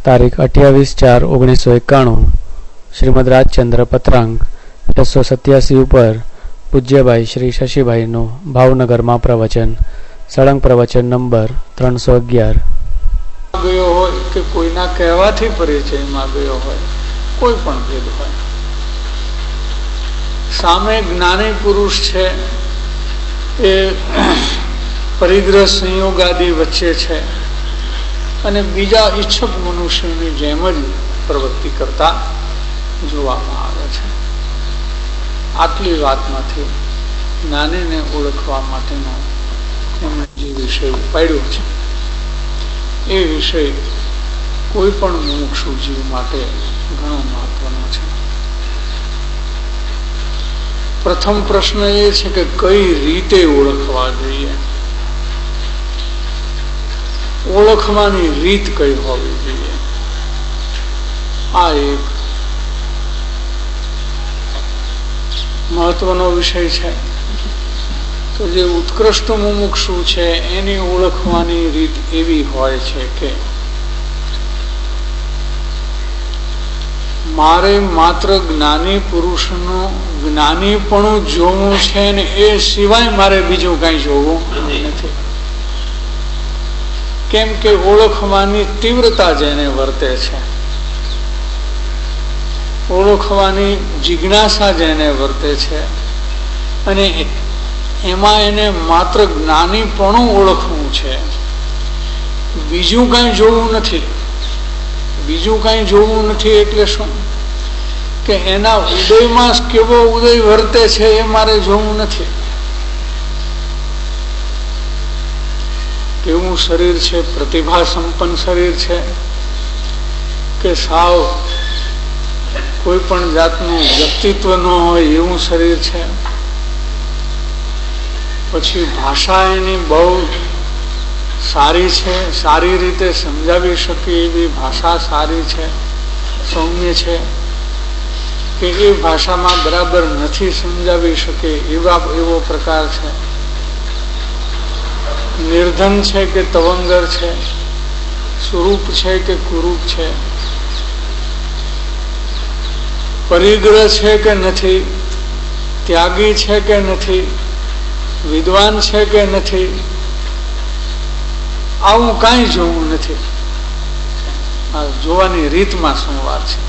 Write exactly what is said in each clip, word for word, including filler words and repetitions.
તારીખ અઠ્યાવીસ ચાર ઓગણીસો એકાણું શ્રીમદ રાજચંદ્ર પત્રાંક છસો સત્યાસી ઉપર પૂજ્યભાઈ શ્રી શશીભાઈનું ભાવનગરમાં પ્રવચન સળંગ પ્રવચન નંબર ત્રણસો અગિયાર. ગયો હોય કે કોઈના કહેવાથી પરિચયમાં ગયો હોય, કોઈ પણ ભેદ હોય, સામે જ્ઞાની પુરુષ છે એ પરિગ્રહ સંયોગ આદિ વચ્ચે છે અને બીજા ઈચ્છક મનુષ્યની જેમ જ પ્રવૃત્તિ કરતા જોવામાં આવે છે. આટલી વાતમાંથી જ્ઞાનીને ઓળખવા માટેનો એમણે જે વિષય ઉપાડ્યો છે એ વિષય કોઈ પણ મુમુક્ષુ જીવ માટે ઘણો મહત્વનો છે. પ્રથમ પ્રશ્ન એ છે કે કઈ રીતે ઓળખવા જોઈએ, ઓળખવાની રીત કઈ હોવી જોઈએ. આ એક મહત્વનો વિષય છે. તો જે ઉત્કૃષ્ટ મુમુક્ષુ છે એની ઓળખવાની રીત એવી હોય છે કે મારે માત્ર જ્ઞાની પુરુષનું જ્ઞાનીપણું જોવું છે ને એ સિવાય મારે બીજું કઈ જોવું નથી. કેમ કે ઓળખવાની તીવ્રતા જેને વર્તે છે, ઓળખવાની જિજ્ઞાસા જેને વર્તે છે અને એમાં એને માત્ર જ્ઞાનીપણું ઓળખવું છે, બીજું કઈ જોવું નથી. બીજું કઈ જોવું નથી એટલે શું કે એના ઉદયમાં કેવો ઉદય વર્તે છે એ મારે જોવું નથી. કેવું શરીર છે, પ્રતિભા સંપન્ન શરીર છે કે સાવ કોઈ પણ જાતનું વ્યક્તિત્વ ન હોય એવું શરીર છે. પછી ભાષા એની બહુ સારી છે, સારી રીતે સમજાવી શકે એવી ભાષા સારી છે, સૌમ્ય છે કે એ ભાષામાં બરાબર નથી સમજાવી શકે એવા એવો પ્રકાર છે. નિર્ધન છે કે તવંગર છે, સ્વરૂપ છે કે કુરૂપ છે, પરિગ્રહ છે કે નથી, ત્યાગી છે કે નથી, વિદ્વાન છે કે નથી, આવું કઈ જોવું નથી. આ જોવાની રીતમાં શું વાત છે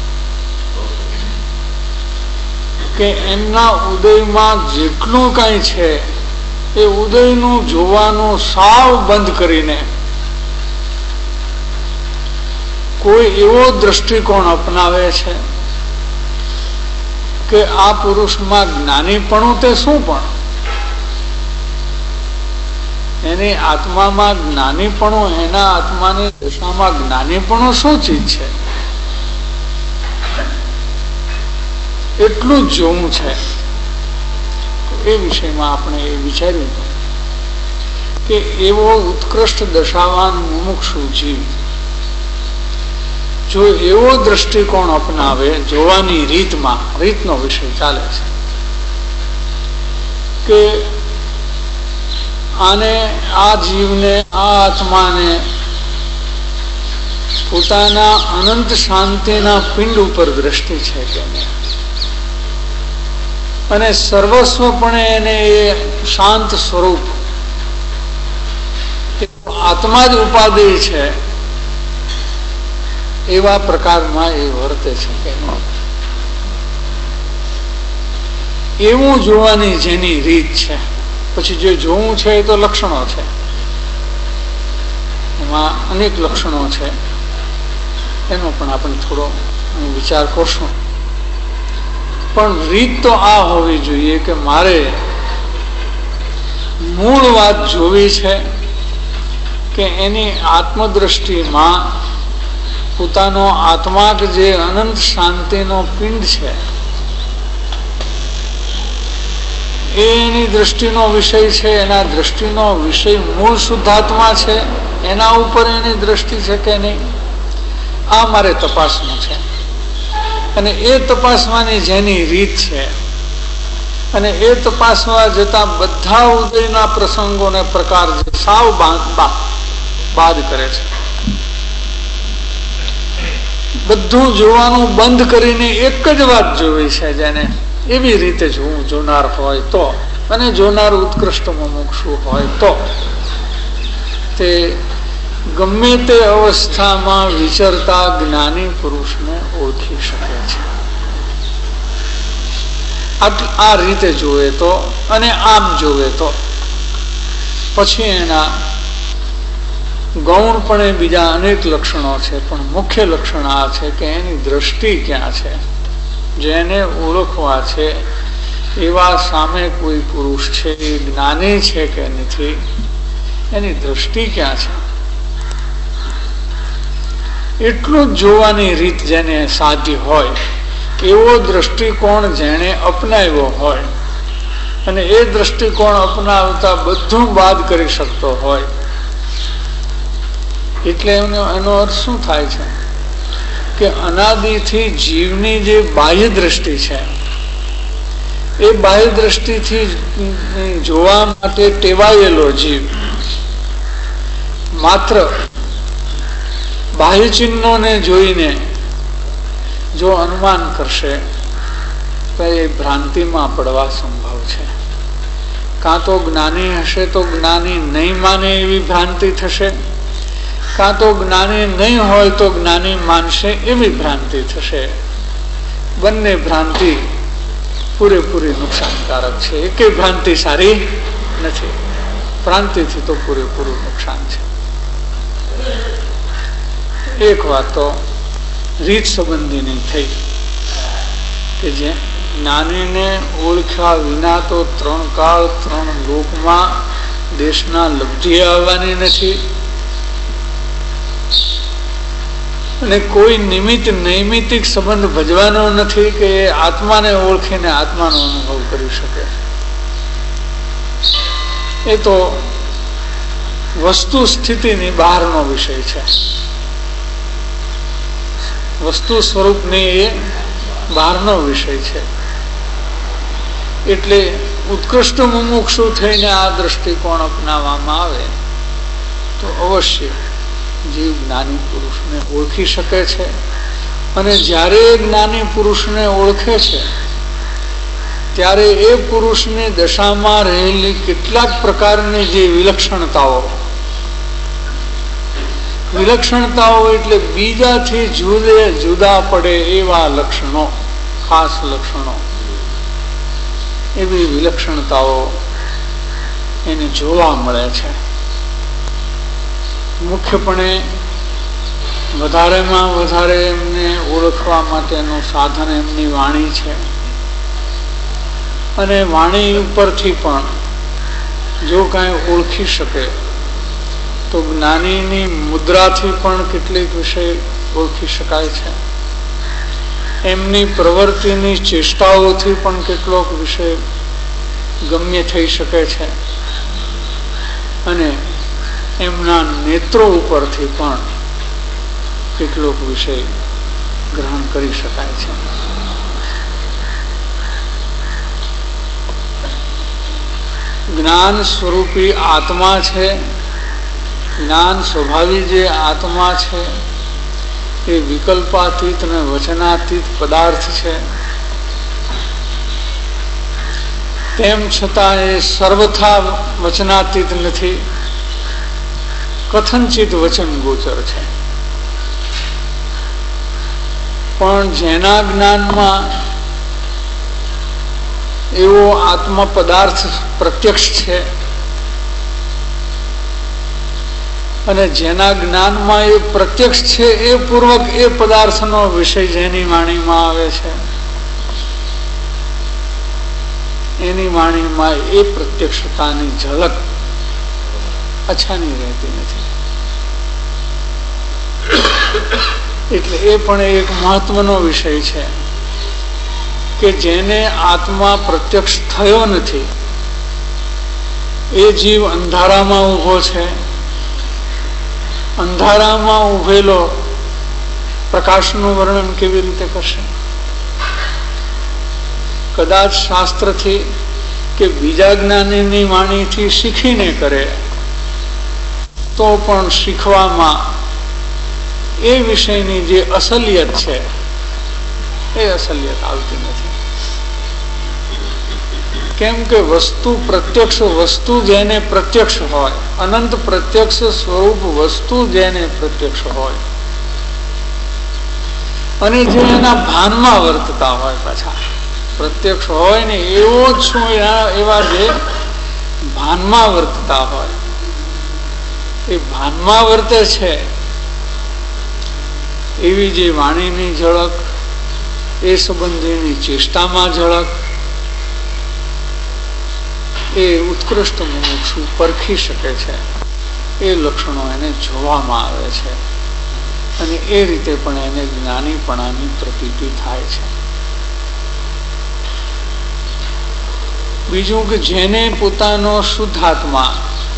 કે એમના ઉદયમાં જેટલું કઈ છે એ ઉદયનું જોવાનું સાવ બંધ કરીને કોઈ એવો દ્રષ્ટિકોણ અપનાવે છે કે આ પુરુષમાં જ્ઞાનીપણું તે શું પણ, એની આત્મામાં જ્ઞાનીપણું, એના આત્માની દશામાં જ્ઞાનીપણું શું ચીજ છે એટલું જ જોવું છે. એ વિષયમાં આપણે એ વિચાર્યું કે એવો ઉત્કૃષ્ટ દશાવાન મુમુક્ષુ જીવ જો એવો દ્રષ્ટિકોણ અપનાવે જોવાની રીતમાં, રીતનો વિષય ચાલે છે કે આને, આ જીવને, આ આત્માને પોતાના અનંત શાંતિના પિંડ ઉપર દ્રષ્ટિ છે કે અને સર્વસ્વપણે એને એ શાંત સ્વરૂપ આત્મા જ ઉપાધિ છે એવા પ્રકારમાં એ વર્તે છે કે એવું જોવાની જેની રીત છે. પછી જે જોવું છે એ તો લક્ષણો છે, એમાં અનેક લક્ષણો છે, એનો પણ આપણે થોડો વિચાર કરશું. પણ રીત તો આ હોવી જોઈએ કે મારે મૂળ વાત જોવી છે કે એની આત્મદ્રષ્ટિમાં પોતાનો આત્મા કે જે અનંત શાંતિનો પિંડ છે એની દ્રષ્ટિનો વિષય છે, એના દ્રષ્ટિનો વિષય મૂળ શુદ્ધાત્મા છે, એના ઉપર એની દ્રષ્ટિ છે કે નહીં, આ મારે તપાસવું છે. અને એ તપાસવાની જેની રીત છે અને એ તપાસવા જતા બધા ઉદયના પ્રસંગોને પ્રકાર જે સાવ બાદ કરે છે બધું જોવાનું બંધ કરીને એક જ વાત જોવી છે જેને, એવી રીતે જોવું જોનાર હોય તો, અને જોનાર ઉત્કૃષ્ટ મુમુક્ષુ હોય તો તે ગમે તે અવસ્થામાં વિચરતા જ્ઞાની પુરુષને ઓળખી શકે છે. આ રીતે જોવે તો અને આમ જોવે તો પછી એના ગૌણપણે બીજા અનેક લક્ષણો છે, પણ મુખ્ય લક્ષણ આ છે કે એની દ્રષ્ટિ ક્યાં છે. જેને ઓળખવા છે એવા સામે કોઈ પુરુષ છે એ જ્ઞાની છે કે નથી, એની દ્રષ્ટિ ક્યાં છે એટલું જ જોવાની રીત જેને સાધી હોય, એવો દ્રષ્ટિકોણ જેને અપનાવ્યો હોય અને એ દ્રષ્ટિકોણ અપનાવતા બધું બાદ કરી શકતો હોય, એટલે એનો એનો અર્થ શું થાય છે કે અનાદિથી જીવની જે બાહ્ય દ્રષ્ટિ છે એ બાહ્ય દ્રષ્ટિથી જોવા માટે ટેવાયેલો જીવ માત્ર બાહ્ય ચિહ્નોને જોઈને જો અનુમાન કરશે તો એ ભ્રાંતિમાં પડવા સંભવ છે. કાં તો જ્ઞાની હશે તો જ્ઞાની નહીં માને એવી ભ્રાંતિ થશે, કાં તો જ્ઞાની નહીં હોય તો જ્ઞાની માનશે એવી ભ્રાંતિ થશે. બંને ભ્રાંતિ પૂરેપૂરી નુકસાનકારક છે. એકે ભ્રાંતિ સારી નથી. ભ્રાંતિથી તો પૂરેપૂરું નુકસાન છે. એક વાત તો રીત સંબંધીની થઈ કે જે જ્ઞાનીને ઓળખ્યા વિના તો ત્રણ કાળ ત્રણ લોકમાં દેશના લબ્ધિ આવવાની નથી, અને કોઈ નિમિત્ત નૈમિતિક સંબંધ ભજવાનો નથી કે એ આત્માને ઓળખીને આત્માનો અનુભવ કરી શકે. એ તો વસ્તુ સ્થિતિની બહારનો વિષય છે. વસ્તુ સ્વરૂપની એ બહારનો વિષય છે. એટલે ઉત્કૃષ્ટ મુમુક્ષુ થઈને આ દ્રષ્ટિકોણ અપનાવવામાં આવે તો અવશ્ય જીવ જ્ઞાની પુરુષને ઓળખી શકે છે. અને જ્યારે એ જ્ઞાની પુરુષને ઓળખે છે ત્યારે એ પુરુષની દશામાં રહેલી કેટલાક પ્રકારની જે વિલક્ષણતાઓ, વિલક્ષણતાઓ એટલે બીજાથી જુદે જુદા પડે એવા લક્ષણો, ખાસ લક્ષણો, એવી વિલક્ષણતાઓ એને જોવા મળે છે. મુખ્યપણે વધારેમાં વધારે એમને ઓળખવા માટેનું સાધન એમની વાણી છે, અને વાણી ઉપરથી પણ જો કાંઈ ઓળખી શકે તો જ્ઞાનીની મુદ્રાથી પણ કેટલીક વિષય ઓળખી શકાય છે. એમની પ્રવૃત્તિની ચેષ્ટાઓથી પણ કેટલોક વિષય ગમ્ય થઈ શકે છે, અને એમના નેત્રો ઉપરથી પણ કેટલોક વિષય ગ્રહણ કરી શકાય છે. જ્ઞાન સ્વરૂપી આત્મા છે, જ્ઞાન સ્વભાવી જે આત્મા છે એ વિકલ્પાતીત અને વચનાતીત પદાર્થ છે. તેમ છતાં એ સર્વથા વચનાતીત નથી, કથનચિત વચન ગોચર છે. પણ જેના જ્ઞાનમાં એવો આત્મા પદાર્થ પ્રત્યક્ષ છે અને જેના જ્ઞાનમાં એ પ્રત્યક્ષ છે એ પૂર્વક એ પદાર્થનો વિષય જેની વાણીમાં આવે છે એની વાણીમાં એ પ્રત્યક્ષતાની ઝલક અછાની રહેતી નથી. એટલે એ પણ એક મહત્વનો વિષય છે કે જેને આત્મા પ્રત્યક્ષ થયો નથી એ જીવ અંધારામાં ઊભો છે. અંધારામાં ઉભેલો પ્રકાશનું વર્ણન કેવી રીતે કરશે? કદાચ શાસ્ત્રથી કે બીજા જ્ઞાનીની વાણીથી શીખીને કરે તો પણ શીખવામાં એ વિષયની જે અસલિયત છે એ અસલિયત આવતી નથી. કેમ કે વસ્તુ પ્રત્યક્ષ વસ્તુ જેને પ્રત્યક્ષ હોય, અનંત પ્રત્યક્ષ સ્વરૂપ વસ્તુ જેને પ્રત્યક્ષ હોય અને જે એના ભાનમાં વર્તતા હોય, પાછા પ્રત્યક્ષ હોય ને એવો જ શું એવા જે ભાનમાં વર્તતા હોય, એ ભાનમાં વર્તે છે એવી જે વાણીની ઝળક, એ સંબંધીની ચેષ્ટામાં ઝળક, એ ઉત્કૃષ્ટ મુમુક્ષુ પરખી શકે છે. એ લક્ષણો એને જોવામાં આવે છે અને એ રીતે પણ એને જ્ઞાનીપણાની પ્રતીતિ થાય છે. બીજું કે જેને પોતાનો શુદ્ધાત્મા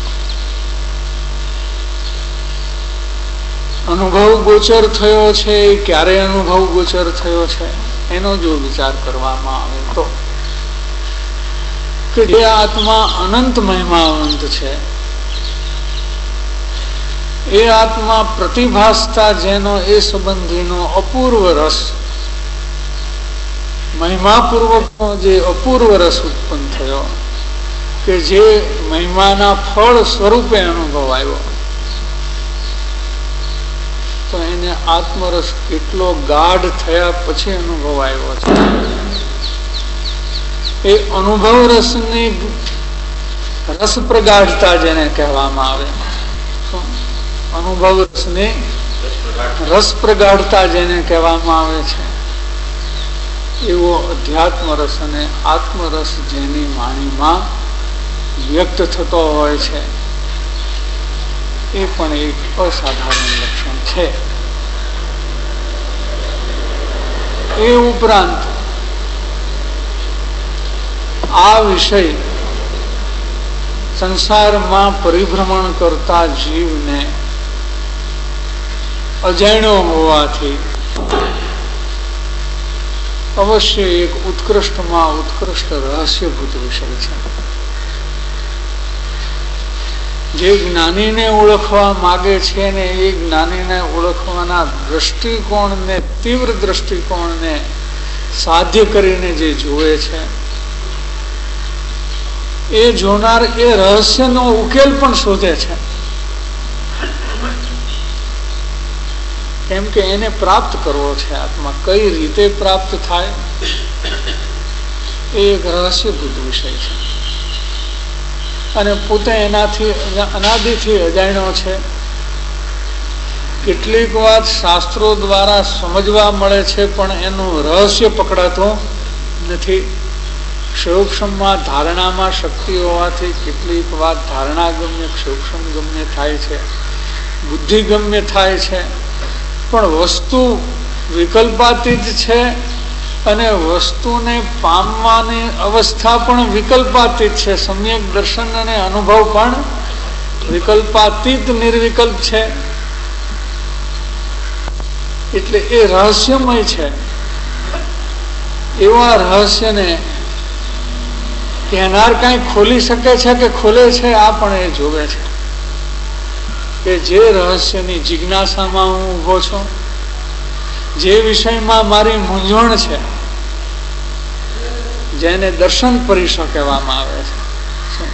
અનુભવ ગોચર થયો છે, એ ક્યારે અનુભવ ગોચર થયો છે એનો જો વિચાર કરવામાં આવે તો કે જે આત્મા અનંત મહિમાવંત છે, એ આત્મા પ્રતિભાસતા જેનો એ સંબંધીનો અપૂર્વ રસ, મહિમાપૂર્વકનો જે અપૂર્વ રસ ઉત્પન્ન થયો, કે જે મહિમાના ફળ સ્વરૂપે અનુભવ આવ્યો, તો એને આત્મરસ કેટલો ગાઢ થયા પછી અનુભવ આવ્યો છે. એ અનુભવ રસની રસ પ્રગાઢતા જેને કહેવામાં આવે, અનુભવ રસની રસ પ્રગાઢતા જેને કહેવામાં આવે છે, એવો અધ્યાત્મ રસ અને આત્મરસ જેની વાણીમાં વ્યક્ત થતો હોય છે, એ પણ એક અસાધારણ લક્ષણ છે. એ ઉપરાંત આ વિષય સંસારમાં પરિભ્રમણ કરતા જીવને અજાણ્યો હોવાથી અવશ્ય એક ઉત્કૃષ્ટમાં ઉત્કૃષ્ટ રહસ્યભૂત વિષય છે. જે જ્ઞાનીને ઓળખવા માગે છે ને એ જ્ઞાનીને ઓળખવાના દ્રષ્ટિકોણને, તીવ્ર દ્રષ્ટિકોણને સાધ્ય કરીને જે જુએ છે, એ જોનાર એ રહસ્યનો ઉકેલ પણ શોધે છે. કેમ કે એને પ્રાપ્ત કરવો છે આત્મા, કઈ રીતે પ્રાપ્ત થાય એ એક રહસ્યભૂત વિષય છે. અને પોતે એનાથી અનાદિથી અજાણ્યો છે. કેટલીક વાત શાસ્ત્રો દ્વારા સમજવા મળે છે પણ એનું રહસ્ય પકડાતું નથી. સૂક્ષ્મમાં ધારણામાં શક્તિ હોવાથી કેટલીક વાત ધારણા ગમ્ય, સૂક્ષ્મ ગમ્ય થાય છે, બુદ્ધિ ગમ્ય થાય છે, પણ વસ્તુ વિકલ્પાતીત છે અને વસ્તુને પામવાની અવસ્થા પણ વિકલ્પાતીત છે. સમ્યક દર્શન અને અનુભવ પણ વિકલ્પાતીત નિર્વિકલ્પ છે. એટલે એ રહસ્યમય છે. એવા રહસ્યને કહેનાર કઈ ખોલી શકે છે કે ખોલે છે, આ પણ એ જોવે છે. કે જે રહસ્યની જિજ્ઞાસામાં હું ઉભો છું, જે વિષયમાં મારી મૂંઝવણ છે, જેને દર્શન પરિષદ કહેવામાં આવે છે,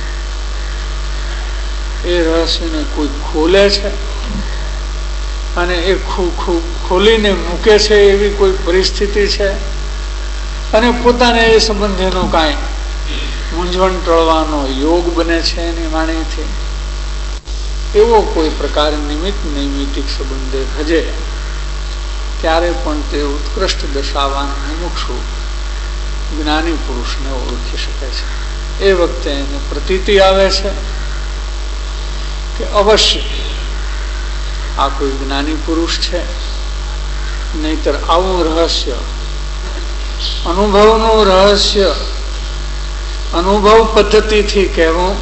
એ રહસ્યને કોઈ ખોલે છે અને એ ખોલીને મૂકે છે એવી કોઈ પરિસ્થિતિ છે અને પોતાને એ સંબંધીનો કાંઈ મૂંઝવણ ટળવાનો યોગ બને છે એની વાણીથી, એવો કોઈ પ્રકાર નિમિત્ત નૈમિતિક સંબંધે ભજે, ત્યારે પણ તે ઉત્કૃષ્ટ દશાવાન મુમુક્ષુ જ્ઞાની પુરુષને ઓળખી શકે છે. એ વખતે એને પ્રતીતિ આવે છે કે અવશ્ય આ કોઈ જ્ઞાની પુરુષ છે, નહીતર આવું રહસ્ય, અનુભવનું રહસ્ય અનુભવ પદ્ધતિથી કહેવું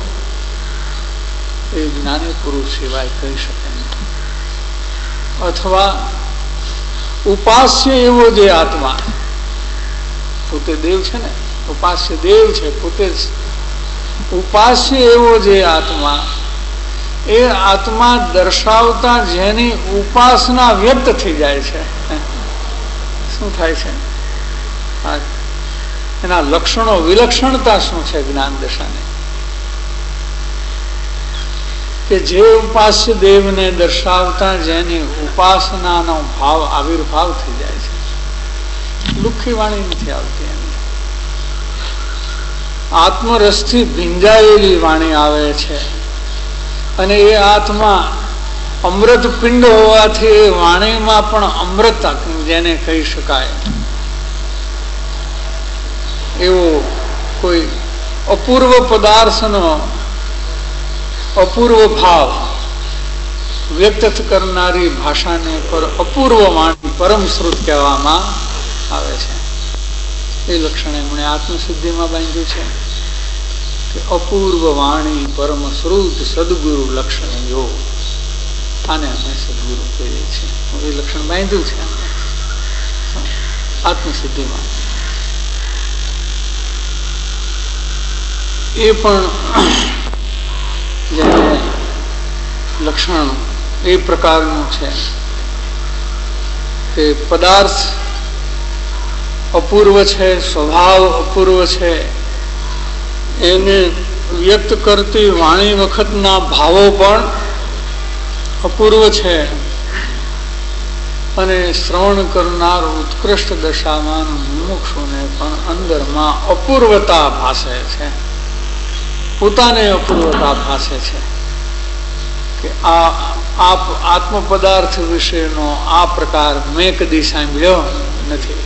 એ જ્ઞાની પુરુષ સિવાય કહી શકે નહીં. અથવા ઉપાસ્ય એવો જે આત્મા, પોતે દેવ છે ને, ઉપાસ્ય દેવ છે, પોતે ઉપાસ્ય એવો જે આત્મા એ આત્મા દર્શાવતા જેની ઉપાસના વ્યક્ત થઈ જાય છે, શું થાય છે? એના લક્ષણો વિલક્ષણતા શું છે જ્ઞાન દશાની? કે જે ઉપાસ્ય દેવને દર્શાવતા જેની ઉપાસનાનો ભાવ આવિર્ભાવ થઈ જાય છે, લુખ્ખી વાણી નથી આવતી. એની આત્મરસથી ભીંજાયેલી વાણી આવે છે. અને એ આત્મા અમૃત પિંડ હોવાથી એ વાણીમાં પણ અમૃત જેને કહી શકાય એવો કોઈ અપૂર્વ પદાર્થનો અપૂર્વ ભાવ વ્યક્ત કરનારી ભાષાને પર અપૂર્વ વાણી પરમ શ્રુત કહેવામાં આવે છે. એ લક્ષણ એમણે આત્મસિદ્ધિમાં બાંધ્યું છે કે અપૂર્વ વાણી પરમ શ્રુત સદગુરુ લક્ષણ યોગ. આને અમે સદગુરુ કહીએ છીએ. એ લક્ષણ બાંધ્યું છે આત્મસિદ્ધિમાં. એ પણ જેને લક્ષણ એ પ્રકારનું છે કે પદાર્થ અપૂર્વ છે, સ્વભાવ અપૂર્વ છે, એને વ્યક્ત કરતી વાણી વખતના ભાવો પણ અપૂર્વ છે, અને શ્રવણ કરનાર ઉત્કૃષ્ટ દશામાં મુમુક્ષુને પણ અંદરમાં અપૂર્વતા ભાસે છે, પોતાને અપૂર્વતા ભાસે છે કે આ આત્મ પદાર્થ વિશેનો આ પ્રકાર મેં કદી સાંભળ્યો નથી.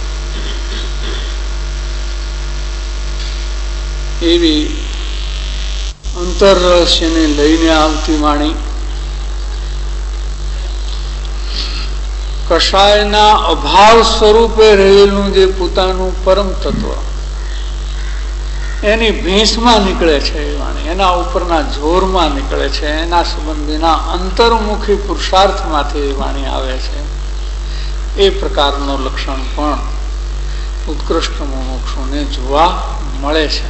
એવી અંતર રહસ્યને લઈને આવતી વાણી કશાયના અભાવ સ્વરૂપે રહેલું જે પોતાનું પરમ તત્વ એની ભીંસમાં નીકળે છે એ વાણી, એના ઉપરના જોરમાં નીકળે છે, એના સંબંધીના અંતર્મુખી પુરુષાર્થમાંથી એ વાણી આવે છે. એ પ્રકારનું લક્ષણ પણ ઉત્કૃષ્ટ મુમુક્ષુને જોવા મળે છે.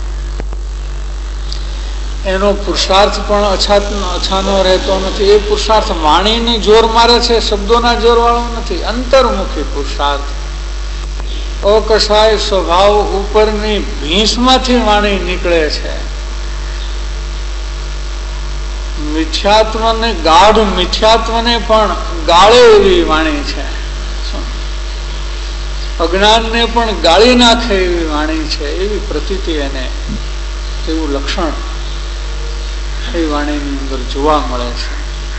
એનો પુરુષાર્થ પણ અછાત અછાનો રહેતો નથી. એ પુરુષાર્થ વાણીની જોર મારે છે, શબ્દોના જોર વાળો નથી. અંતર્મુખી પુરુષાર્થ અકશાય સ્વભાવ ઉપરની ભીંસમાંથી વાણી નીકળે છે. મિથ્યાત્વને ગાઢ મિથ્યાત્વને પણ ગાળે એવી વાણી છે, અજ્ઞાનને પણ ગાળી નાખે એવી વાણી છે. એવી પ્રતીતિ એને એવું લક્ષણ એ વાણીની અંદર જોવા મળે છે.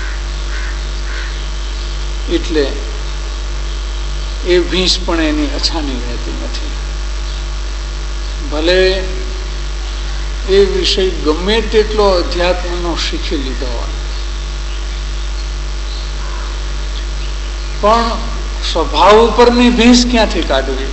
એટલે એ ભીંસ પણ એની અછાની રહેતી નથી. ભલે એ વિષય ગમે તેટલો અધ્યાત્મનો શીખી લીધો હોય, પણ સ્વભાવ ઉપરની ભીંસ ક્યાંથી કાઢવી?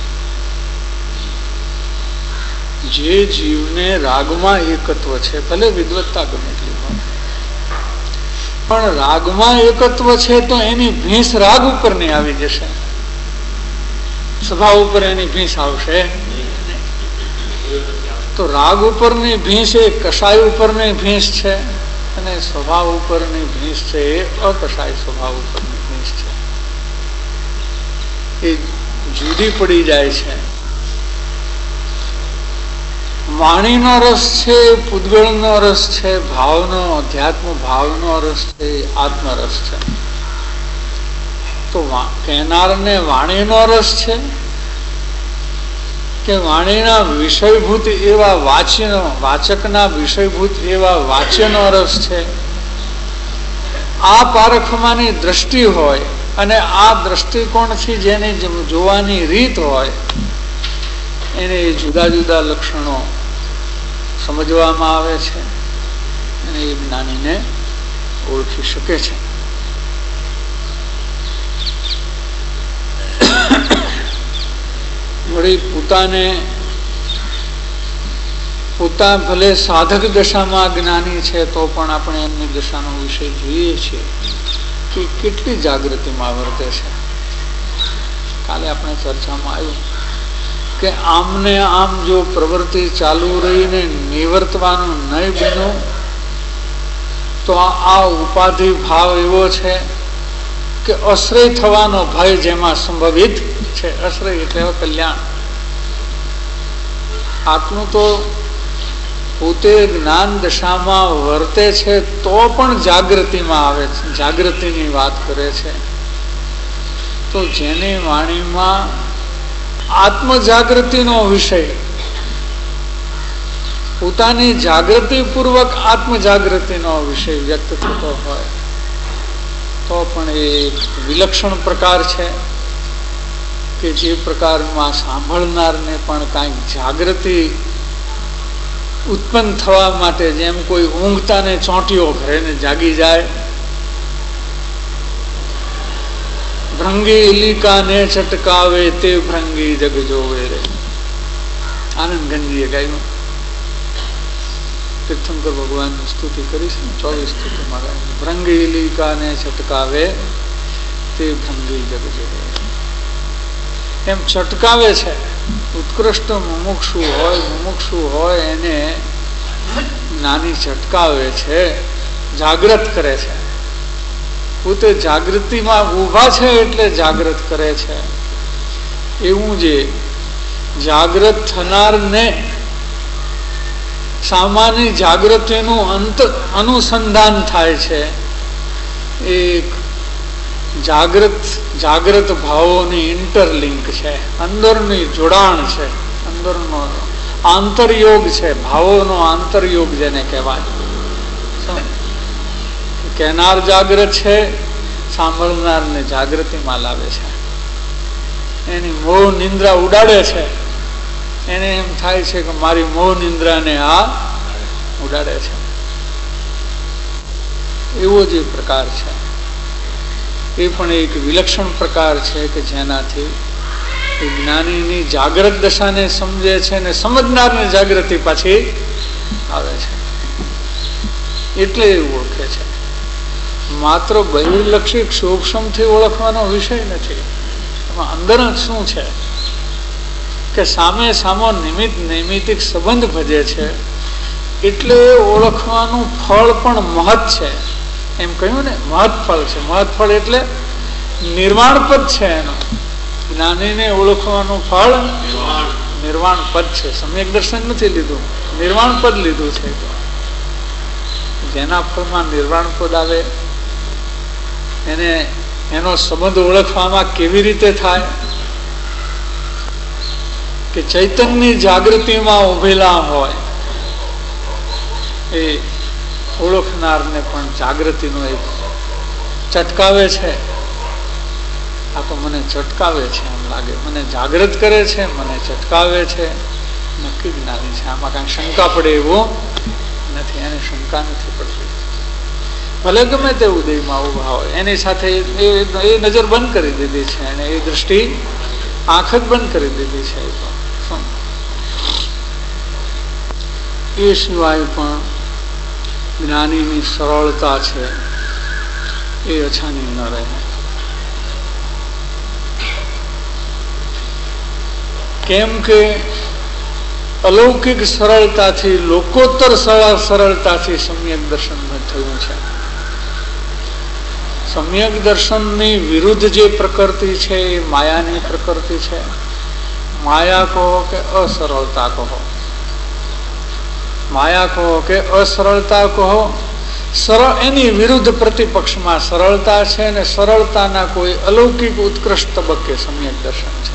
જે જીવને રાગમાં એકત્વ છે, ભલે વિદ્વત્તા ગમે એટલી હોય, પણ રાગમાં એકત્વ છે તો એની ભીંસ રાગ ઉપર નહીં આવી જશે, સ્વભાવ ઉપર એની ભીંસ આવશે. તો રાગ ઉપરની ભીંસ એ કસાય ઉપરની ભીંસ છે, અને સ્વભાવ ઉપરની ભીંસ છે એ અકસાય સ્વભાવ ઉપરની ભીંસ છે. એ જુદી પડી જાય છે. વાણીનો રસ છે, પૂતગળનો રસ છે, ભાવનો અધ્યાત્મ ભાવનો રસ છે, આત્મરસ છે. તો કહેનારને વાણીનો રસ છે કે વાણીના વિષયભૂત એવા વાચ્યનો વાચકના વિષયભૂત એવા વાચ્યનો રસ છે? આ પારખવાની દ્રષ્ટિ હોય અને આ દ્રષ્ટિકોણથી જેને જોવાની રીત હોય એને જુદા જુદા લક્ષણો સમજવામાં આવે છે અને એ જ્ઞાનીને ઓળખી શકે છે. વળી પોતાને પોતા ભલે સાધક દશામાં જ્ઞાની છે તો પણ આપણે એમની દશાનો વિષય જોઈએ છીએ કે કેટલી જાગૃતિમાં વર્તે છે. કાલે આપણે ચર્ચામાં આવ્યું કે આમને આમ જો પ્રવૃત્તિ ચાલુ રહીને નિવર્તવાનું નહીં બન્યું તો આ ઉપાધિ ભાવ એવો છે કે આશ્રય થવાનો ભય જેમાં સંભવિત છે. આશ્રય એટલે કલ્યાણ. આટલું તો પોતે જ્ઞાન દશામાં વર્તે છે તો પણ જાગૃતિમાં આવે છે, જાગૃતિની વાત કરે છે. તો જેની વાણીમાં આત્મ જાગૃતિનો વિષય, પોતાની જાગૃતિ પૂર્વક આત્મ જાગૃતિનો વિષય વ્યક્ત થતો હોય તો પણ એ વિલક્ષણ પ્રકાર છે કે જે પ્રકારમાં સાંભળનારને પણ કાંઈક જાગૃતિ ઉત્પન્ન થવા માટે, જેમ કોઈ ઊંઘતાને ચોંટીઓ ઘરે ને જાગી જાય. ભૃંગી ઇલિકાને છટકાવે તે ભૃંગી જગ જોવે રે, આનંદ ગંજીએ ગાયું. તીર્થંકર ભગવાનની સ્તુતિ કરી છે ને, ચોવીસ સ્તુતિ મારા. ભૃંગી ઇલિકાને છટકાવે તે ભૃંગી જગ જોવે, એમ છટકાવે છે. ઉત્કૃષ્ટ મુમુક્ષુ હોય, મુમુક્ષુ હોય એને નાની છટકાવે છે, જાગૃત કરે છે. પોતે જાગૃતિમાં ઊભા છે એટલે જાગૃત કરે છે. એવું જે જાગૃત થનારને સામાન્ય જાગૃતિનું અંત અનુસંધાન થાય છે. એક જાગૃત જાગૃત ભાવોની ઇન્ટરલિંક છે, અંદરની જોડાણ છે, અંદરનો આંતરયોગ છે, ભાવોનો આંતરયોગ જેને કહેવાય. કહેનાર જાગૃત છે, સાંભળનારને જાગૃતિમાં લાવે છે. એની મોહ નિંદ્રા ઉડાડે છે. એને એમ થાય છે કે મારી મોહ નિંદ્રાને આ ઉડાડે છે. એવો જે પ્રકાર છે એ પણ એક વિલક્ષણ પ્રકાર છે કે જેનાથી જ્ઞાનીની જાગૃત દશાને સમજે છે અને સમજનારને જાગૃતિ પાછી આવે છે. એટલે એવું ઓળખે છે. માત્ર બહિર્લક્ષી સૂક્ષ્મથી ઓળખવાનો વિષય નથી. એમાં અંદર શું છે કે સામે સામો નિમિત્ત નૈમિતિક સંબંધ ભજે છે એટલે ઓળખવાનું ફળ પણ મહત છે. એમ કહ્યું ને, મહત ફળ છે. મહત ફળ એટલે નિર્વાણ પદ છે. એનો જ્ઞાનીને ઓળખવાનું ફળ નિર્વાણ પદ છે. સમ્યક દર્શન નથી લીધું, નિર્વાણ પદ લીધું છે. જેના ફળમાં નિર્વાણ પદ આવે એને એનો સંબંધ ઓળખવામાં કેવી રીતે થાય કે ચૈતન્યની જાગૃતિમાં ઉભેલા હોય એ ઓળખનારને પણ જાગૃતિનો એક ચટકાવે છે. આ તો મને ચટકાવે છે એમ લાગે, મને જાગૃત કરે છે, મને ચટકાવે છે, નક્કી જ્ઞાની છે. આમાં કાંઈ શંકા પડે એવું નથી. એને શંકા નથી પડતી. ભલે ગમે તે ઉદયમાં ઉભા હોય એની સાથે એ નજર બંધ કરી દીધી છે, અને એ દ્રષ્ટિ આંખ જ બંધ કરી દીધી છે. એ સિવાય પણ જ્ઞાનીની સરળતા છે એ અછાની ન રહે. કેમ કે અલૌકિક સરળતાથી, લોકોત્તર સરળતાથી સમ્યક દર્શન થયું છે. સમ્યક દર્શનની વિરુદ્ધ જે પ્રકૃતિ છે એ માયાની પ્રકૃતિ છે. માયા કહો કે અસરળતા કહો, માયા કહો કે અસરળતા કહો, સરળ એની વિરુદ્ધ પ્રતિપક્ષમાં સરળતા છે, અને સરળતાના કોઈ અલૌકિક ઉત્કૃષ્ટ તબક્કે સમ્યક દર્શન છે.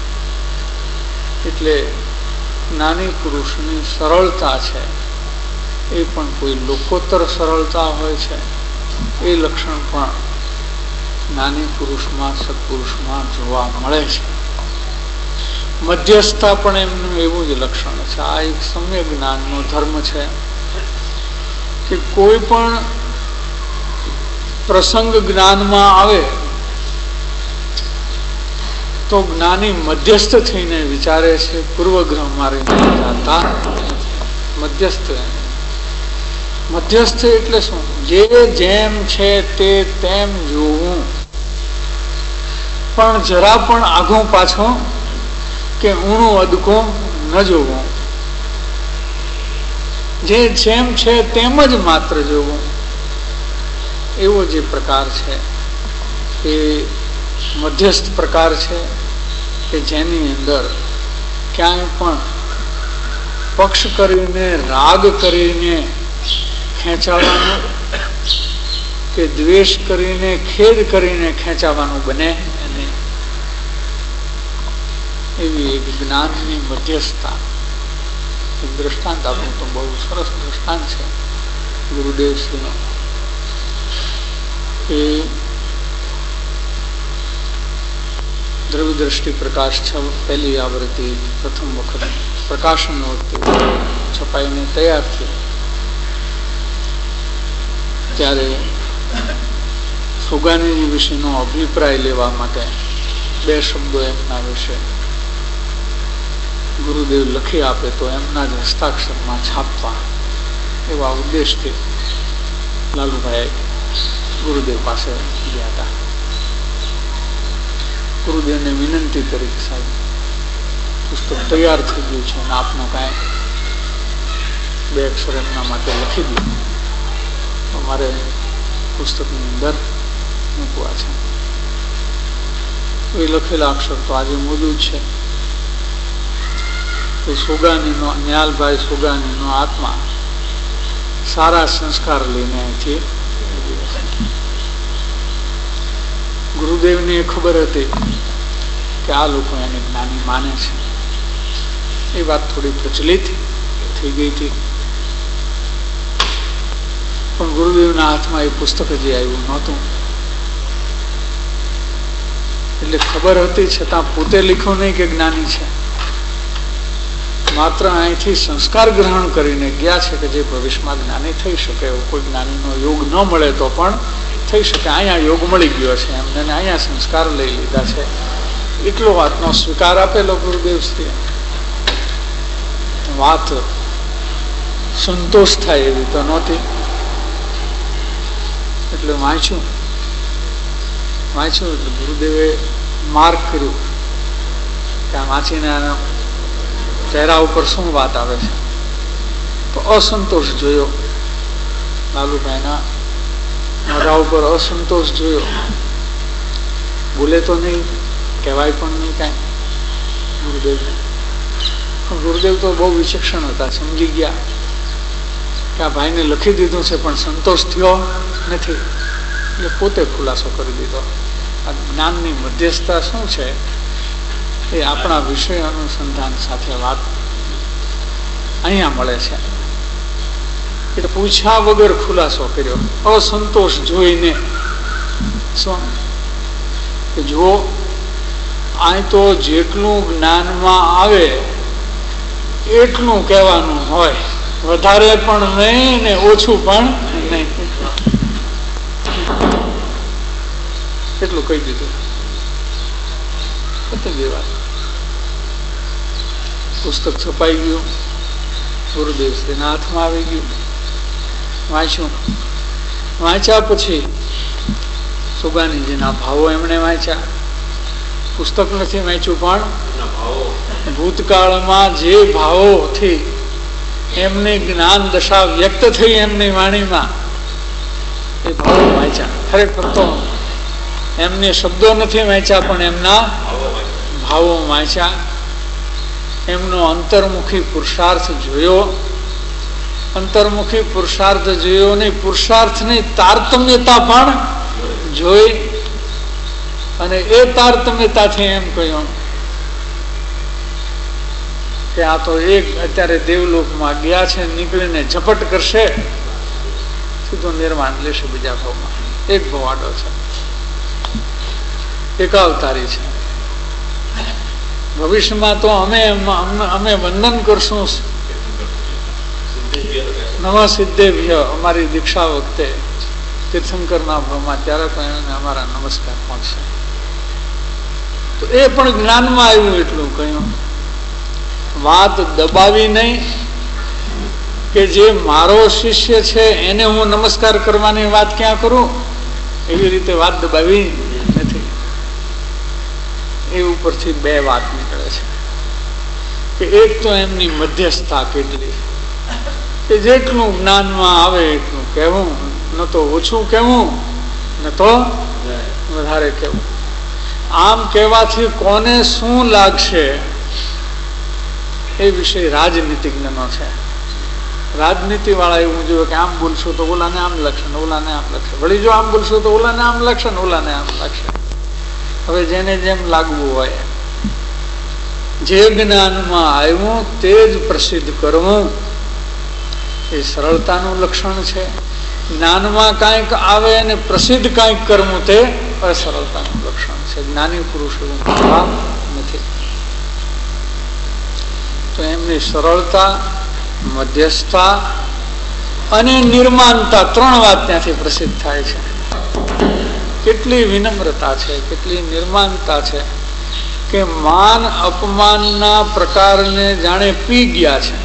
એટલે જ્ઞાની પુરુષની સરળતા છે એ પણ કોઈ લોકોત્તર સરળતા હોય છે. એ લક્ષણ પણ જ્ઞાની પુરુષમાં, સત્પુરુષમાં જોવા મળે છે. મધ્યસ્થતા પણ એમનું એવું જ લક્ષણ છે. આ એક સમ્યક જ્ઞાનનો ધર્મ છે કે કોઈ પણ પ્રસંગ જ્ઞાનમાં આવે તો જ્ઞાની મધ્યસ્થ થઈને વિચારે છે, પૂર્વગ્રહ મારે વિચારતા. મધ્યસ્થ મધ્યસ્થ એટલે શું? જે જેમ છે તે તેમ જોવું, પણ જરા પણ આઘો પાછો કે ઊણું અદકો ન જોવું. જે જેમ છે તેમ જ માત્ર જોવું. એવો જે પ્રકાર છે એ મધ્યસ્થ પ્રકાર છે કે જેની અંદર ક્યાંય પણ પક્ષ કરીને રાગ કરીને ખેંચાવાનું કે દ્વેષ કરીને ખેદ કરીને ખેંચાવાનું બને નહીં. એવી એક જ્ઞાનની મધ્યસ્થતા. એક દ્રષ્ટાંત આપણું તો બહુ સરસ દ્રષ્ટાંત છે ગુરુદેવશ્રીનો. એ દ્રવ્ય દ્રષ્ટિ પ્રકાશ છ પહેલી આવૃત્તિ પ્રથમ વખત પ્રકાશન વખતે છપાઈને તૈયાર થઈ ત્યારે સુગાનીજી વિશેનો અભિપ્રાય લેવા માટે બે શબ્દો એમના વિશે ગુરુદેવ લખી આપે તો એમના જ હસ્તાક્ષરમાં છાપવા એવા ઉદ્દેશથી લાલુભાઈ ગુરુદેવ પાસે ગયા હતા. ગુરુદેવને વિનંતી કરી કે સાહેબ પુસ્તક તૈયાર થઈ ગયું છે અને આપનો કાંઈ બે અક્ષર એમના માટે લખી દો તો મારે પુસ્તકની અંદર મૂકવા છે. એ લખેલા અક્ષર તો આજે મોજૂદ છે. તો સોગાનીનો ન્યાલભાઈ સોગાનીનો આત્મા સારા સંસ્કાર લઈને અહીંથી ગુરુદેવને ખબર હતી કે આ લોકો એને જ્ઞાની માને છે. એ વાત થોડી પ્રચલિત થઈ ગઈ હતી પણ ગુરુદેવના હાથમાં એ પુસ્તક હજી આવ્યું નહોતું. એટલે ખબર હતી છતાં પોતે લખ્યું નહીં કે જ્ઞાની છે. માત્ર અહીંથી સંસ્કાર ગ્રહણ કરીને ગયા છે કે જે ભવિષ્યમાં જ્ઞાની થઈ શકે. એવો કોઈ જ્ઞાનીનો યોગ ન મળે તો પણ થઈ શકે. અહીંયા યોગ મળી ગયો છે એમને અહીંયા સંસ્કાર લઈ લીધા છે એટલો વાતનો સ્વીકાર આપેલો ગુરુદેવશ્રીએ. વાત સંતોષ થાય એવી તો નહોતી. એટલે વાંચ્યું વાંચ્યું એટલે ગુરુદેવે માર્ક કર્યું કે આ વાંચીને ચહેરા ઉપર શું વાત આવે છે. તો અસંતોષ જોયો લાલુભાઈના મોઢા ઉપર અસંતોષ જોયો. બોલે તો નહીં, કહેવાય પણ નહીં કાંઈ ગુરુદેવ. ગુરુદેવ તો બહુ વિચક્ષણ હતા, સમજી ગયા કે આ ભાઈને લખી દીધું છે પણ સંતોષ થયો નથી. એટલે પોતે ખુલાસો કરી દીધો. આ જ્ઞાનની મધ્યસ્થતા શું છે એ આપણા વિષય અનુસંધાન સાથે વાત અહીંયા મળે છે. એટલે પૂછ્યા વગર ખુલાસો કર્યો અસંતોષ જોઈને. શું કે જો અહીં તો જેટલું જ્ઞાનમાં આવે એટલું કહેવાનું હોય, વધારે પણ નહીં ને ઓછું પણ નહીં. એટલું કહી દીધું. પુસ્તક છપાઈ ગયું, ગુરુદેવશ્રીના હાથમાં આવી ગયું. વાંચ્યું. વાંચ્યા પછી સુગાનીજીના ભાવો એમણે વાંચ્યા. પુસ્તક નથી વાંચ્યું પણ ભૂતકાળમાં જે ભાવોથી એમની જ્ઞાન દશા વ્યક્ત થઈ એમની વાણીમાં એ ભાવો વાંચ્યા. ખરેખર તો એમને શબ્દો નથી વાંચ્યા પણ એમના ભાવો વાંચ્યા. એમનો અંતર્મુખી પુરુષાર્થ જોયો. અંતર્મુખી પુરુષાર્થ જોયો નહીં, પુરુષાર્થની તારતમ્યતા પણ જોઈ. અને એ તારતમ્યતાથી એમ કહ્યું કે આ તો એક અત્યારે દેવલોકમાં ગયા છે, નીકળીને ઝપટ કરશે, સીધું નિર્માણ લેશે બીજા ભાવમાં. એક ભવાડો છે, એકાવતારી છે. ભવિષ્યમાં તો અમે અમે વંદન કરશું નવા સિદ્ધેભ્ય. અમારી દીક્ષા વખતે તીર્થંકરના ભાવમાં ત્યારે તો એને અમારા નમસ્કાર પહોંચશે. તો એ પણ જ્ઞાનમાં આવ્યું એટલું કહ્યું. વાત દબાવી નહીં કે જે મારો શિષ્ય છે એને હું નમસ્કાર કરવાની વાત ક્યાં કરું, એવી રીતે વાત દબાવી નથી. એ ઉપરથી બે વાત નીકળે છે કે એક તો એમની મધ્યસ્થતા કેટલી કે જેટલું જ્ઞાનમાં આવે એટલું કહેવું, ન તો ઓછું કહેવું ને તો વધારે કેવું. આમ કહેવાથી કોને શું લાગશે એ વિષય રાજનીતિજ્ઞનો છે. રાજનીતિ વાળા એવું જોયું કે આમ બોલશો તો ઓલાને આમ લખશે, ઓલાને આમ લખશે, વળી જો આમ બોલશો તો ઓલાને આમ લખશે ને ઓલાને આમ લખશે. હવે જેને જેમ લાગવું હોય, જે જ્ઞાનમાં આવ્યું તે જ પ્રસિદ્ધ કરવું એ સરળતાનું લક્ષણ છે. જ્ઞાનમાં કાંઈક આવે અને પ્રસિદ્ધ કાંઈક કરવું તે અસરળતાનું લક્ષણ છે. જ્ઞાની પુરુષ એવું કરવા નથી. તો એમની સરળતા, મધ્યસ્થતા અને નિર્માણતા ત્રણ વાત ત્યાંથી પ્રસિદ્ધ થાય છે. કેટલી વિનમ્રતા છે, કેટલી નિર્માણતા છે કે માન અપમાનના પ્રકારને જાણે પી ગયા છે.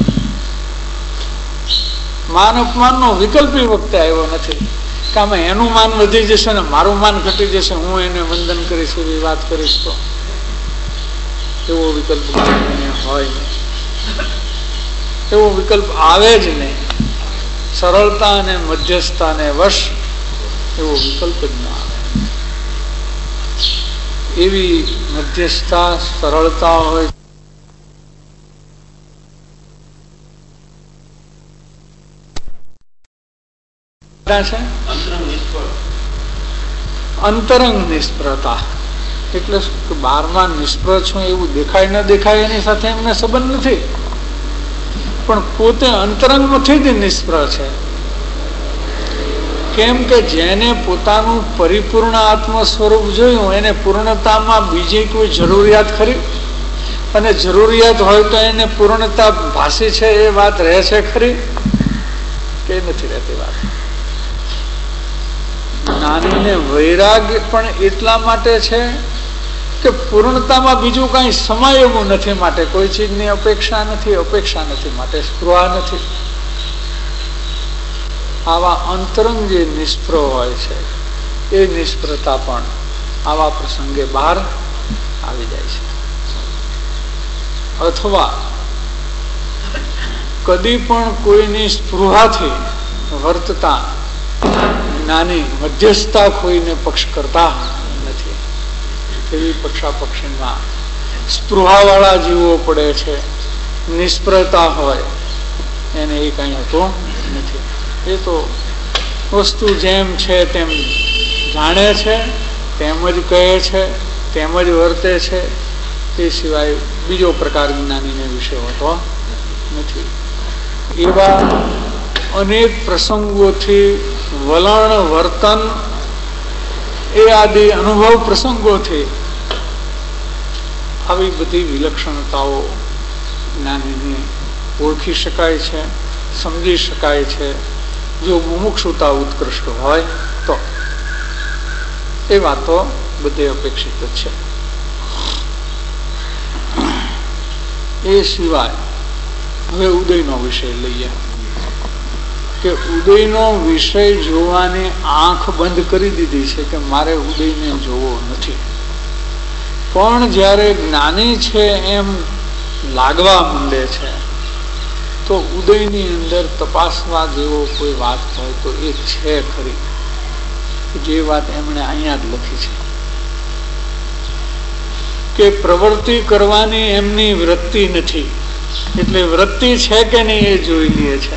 માન અપમાનનો વિકલ્પ એ વખતે આવ્યો નથી કે આમાં એનું માન વધી જશે ને મારું માન ઘટી જશે, હું એને વંદન કરીશ એવી વાત કરીશ તો એવો વિકલ્પ હોય નહીં, એવો વિકલ્પ આવે જ નહીં. સરળતા અને મધ્યસ્થતાને વશ એવો વિકલ્પ જ ન આવે. એવી મધ્યસ્થતા, સરળતા હોય છે. અંતરંગ નિષ્ફળતા એટલે કે બહારમાં નિષ્ફળ છું એવું દેખાય ન દેખાય એની સાથે એમને સંબંધ નથી, પણ પોતે અંતરંગમાંથી જ નિષ્ફળ છે. કેમ કે જેને પોતાનું પરિપૂર્ણ આત્મ સ્વરૂપ જોયું એને પૂર્ણતામાં બીજી કોઈ જરૂરિયાત ખરી? અને જરૂરિયાત હોય તો એને પૂર્ણતા ભાષી છે એ વાત રહે છે ખરી કે નથી રહેતી વાત? જ્ઞાનીને વૈરાગ્ય પણ એટલા માટે છે કે પૂર્ણતામાં બીજું કઈ સમય એવું નથી, માટે કોઈ ચીજની અપેક્ષા નથી, અપેક્ષા નથી માટે સ્પૃહા નથી. આવા અંતરંગ જે નિષ્ફળ હોય છે એ નિષ્ફળતા પણ આવા પ્રસંગે બહાર આવી જાય છે. અથવા કદી પણ કોઈની સ્પૃહાથી વર્તતા જ્ઞાની મધ્યસ્થતા કોઈને પક્ષ કરતા નથી. એવી પક્ષાપક્ષીમાં સ્પૃહા વાળા જીવો પડે છે. નિષ્ફળતા હોય એને એ કઈ હોતું નથી. એ તો વસ્તુ જેમ છે તેમ જાણે છે, તેમ જ કહે છે, તેમ જ વર્તે છે. એ સિવાય બીજો પ્રકાર જ્ઞાનીને વિશે હોતો નથી. એવા અનેક પ્રસંગોથી વલણ, વર્તન એ આદિ અનુભવ પ્રસંગોથી આવી બધી વિલક્ષણતાઓ જ્ઞાનીને ઓળખી શકાય છે, સમજી શકાય છે. જો મુમુક્ષુતા ઉત્કૃષ્ટ હોય તો એ વાતો બધે અપેક્ષિત જ છે. એ સિવાય હવે ઉદયનો વિષય લઈએ કે ઉદયનો વિષય જોવાની આંખ બંધ કરી દીધી છે કે મારે ઉદયને જોવો નથી. પણ જ્યારે જ્ઞાની છે એમ લાગવા માંડે છે તો ઉદયની અંદર તપાસવા જેવો કોઈ વાત હોય તો એ છે ખરી, જે વાત એમણે અહીંયા જ લખી છે કે પ્રવૃત્તિ કરવાની એમની વૃત્તિ નથી, એટલે વૃત્તિ છે કે નહીં એ જોઈ લે છે.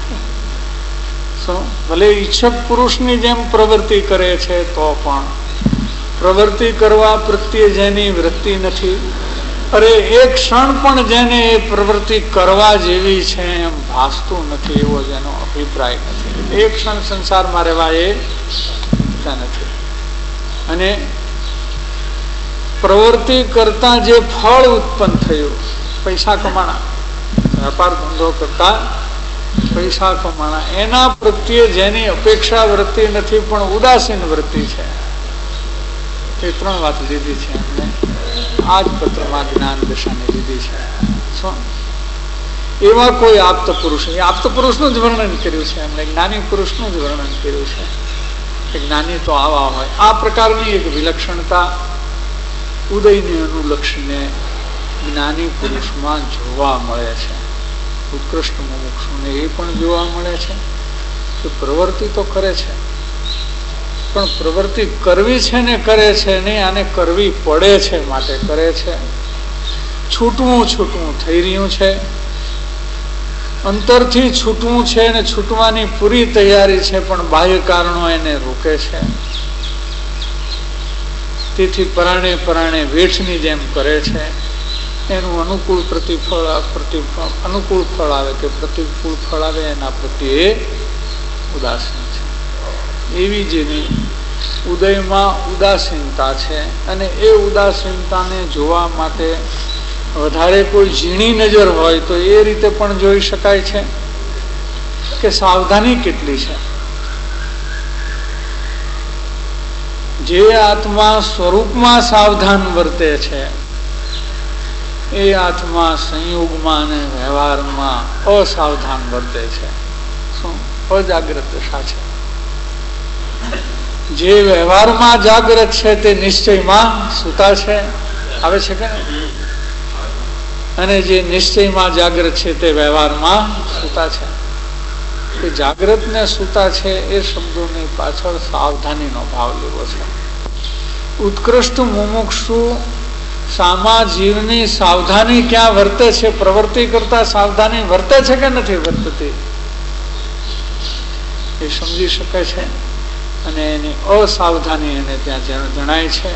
ભલે ઈચ્છક પુરુષની જેમ પ્રવૃત્તિ કરે છે તો પણ પ્રવૃત્તિ કરવા પ્રત્યે જેની વૃત્તિ નથી, અરે એક ક્ષણ પણ જેને એ પ્રવૃત્તિ કરવા જેવી છે એમ ભાસતું નથી, એવો જેનો અભિપ્રાય નથી. એક ક્ષણ સંસારમાં રહેવા એ નથી. અને પ્રવૃત્તિ કરતા જે ફળ ઉત્પન્ન થયું, પૈસા કમાણા, વેપાર ધંધો કરતા પૈસા કમાણા, એના પ્રત્યે જેની અપેક્ષા વૃત્તિ નથી પણ ઉદાસીન વૃત્તિ છે. એ ત્રણ વાત લીધી છે એમને આ જ પત્રમાં જ્ઞાન દશાને લીધી છે. શું એવા કોઈ આપ્ત પુરુષ, આપ્ત પુરુષનું જ વર્ણન કર્યું છે એમને, જ્ઞાની પુરુષનું જ વર્ણન કર્યું છે કે જ્ઞાની તો આવા હોય. આ પ્રકારની એક વિલક્ષણતા ઉદયને અનુલક્ષીને જ્ઞાની પુરુષમાં જોવા મળે છે. ઉત્કૃષ્ટ મુમુક્ષુને એ પણ જોવા મળે છે કે પ્રવૃત્તિ તો કરે છે પણ પ્રવૃત્તિ કરવી છે ને કરે છે નહીં, આને કરવી પડે છે માટે કરે છે. છૂટવું છૂટવું થઈ રહ્યું છે, અંતરથી છૂટવું છે ને છૂટવાની પૂરી તૈયારી છે, પણ બાહ્ય કારણો એને રોકે છે. તેથી પરાણે પરાણે વેઠની જેમ કરે છે. એનું અનુકૂળ પ્રતિફળ પ્રતિફળ અનુકૂળ ફળ આવે કે પ્રતિકૂળ ફળ આવે એના પ્રત્યે ઉદાસીન છે. એવી જેની ઉદયમાં ઉદાસીનતા છે, અને એ ઉદાસીનતાને જોવા માટે વધારે કોઈ ઝીણી નજર હોય તો એ રીતે પણ જોઈ શકાય છે કે સાવધાની કેટલી છે. જે આત્મા સ્વરૂપમાં સાવધાન વર્તે છે એ આત્મા સંયોગમાં અને વ્યવહારમાં અસાવધાન વર્તે છે. શું? અજાગ્રત દશા છે. જે વ્યવહારમાં જાગ્રત છે તે નિશ્ચયમાં સૂતા છે. આવે છે કે અને જે નિશ્ચયમાં જાગ્રત છે તે વ્યવહારમાં સૂતા છે. કે જાગ્રત ને સૂતા છે એ શબ્દોની પાછળ સાવધાનીનો ભાવ લેવો છે. ઉત્કૃષ્ટ મુમુક્ષુ સામા જીવની સાવધાની ક્યાં વર્તે છે? પ્રવૃત્તિ કરતા સાવધાની વર્તે છે કે નથી વર્તતી એ સમજી શકે છે, અને એની અસાવધાની એને ત્યાં જણાય છે.